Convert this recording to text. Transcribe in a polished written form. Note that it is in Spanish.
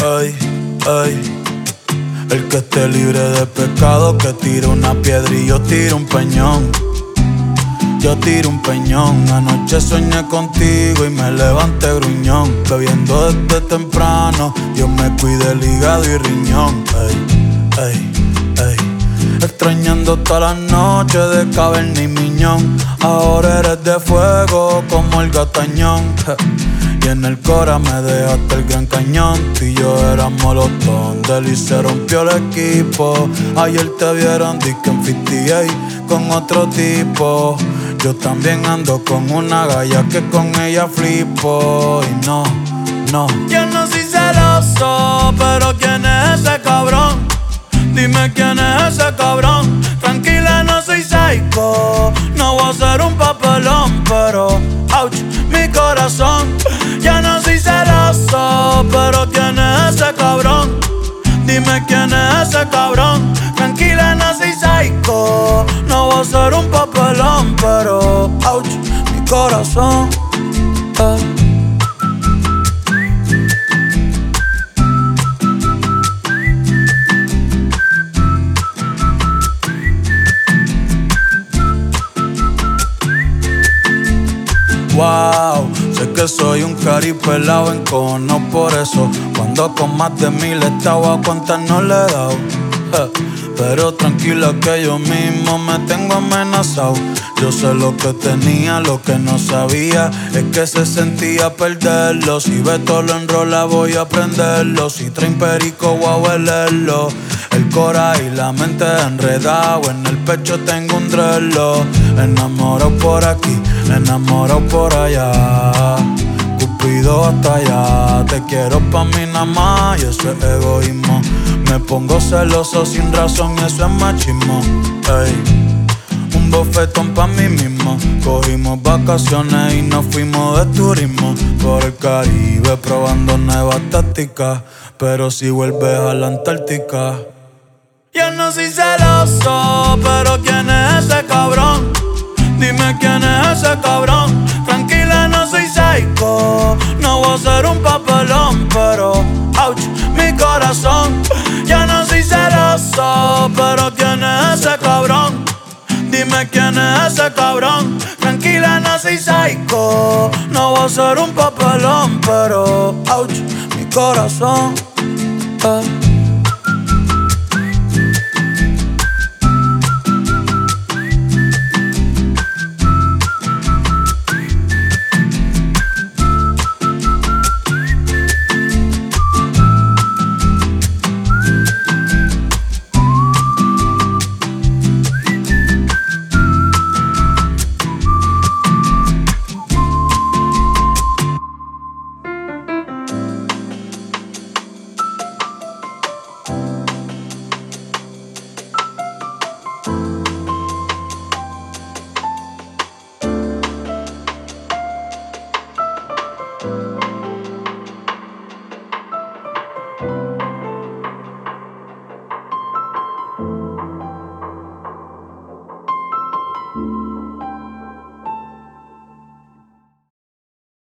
Ay, ay. El que esté libre de pecado, que tire una piedra y yo tiro un peñón. Yo tiro un peñón. Anoche soñé contigo y me levanté gruñón. Bebiendo desde temprano, Dios me cuide el hígado y riñón. Ey, ey, ey. Extrañando todas las noches de caverna y miñón. Ahora eres de fuego como el gatañón. Y en el cora me dejaste el gran cañón. Tú y yo éramos los Tondel y se rompió el equipo. Ayer te vieron disque en 58 con otro tipo. Yo también ando con una galla que con ella flipo. Y no, no. Yo no soy celoso, pero ¿quién es ese cabrón? Dime quién es ese cabrón. Tranquila, no soy psycho. No voy a hacer un papelón, pero ouch, mi corazón. Ya no soy celoso, pero ¿quién es ese cabrón? Dime quién es ese cabrón. Tranquila, no soy psycho. No voy a hacer un papelón, pero ouch, mi corazón. Wow, sé que soy un cari pelado en cono, por eso cuando con más de 1000 estaba a cuantas no le he dado. Pero tranquila que yo mismo me tengo amenazado. Yo sé lo que tenía, lo que no sabía es que se sentía perderlo. Si Beto lo enrola voy a prenderlo. Si traen perico voy a huelerlo. El cora y la mente enredado. En el pecho tengo un drelo. Enamorado por aquí, enamorado por allá. Cupido hasta allá. Te quiero pa' mí nada más y eso es egoísmo. Me pongo celoso sin razón y eso es machismo. Ey, un bofetón pa' mí mismo. Cogimos vacaciones y nos fuimos de turismo por el Caribe probando nuevas tácticas. Pero si vuelves a la Antártica. Yo no soy celoso, pero ¿quién es ese cabrón? Dime quién es ese cabrón. Tranquila, no soy psycho. No voy a hacer un papelón, pero ouch, mi corazón. Yo no soy celoso, pero ¿quién es ese cabrón? Dime quién es ese cabrón. Tranquila, no soy psycho. No voy a hacer un papelón, pero ouch, mi corazón.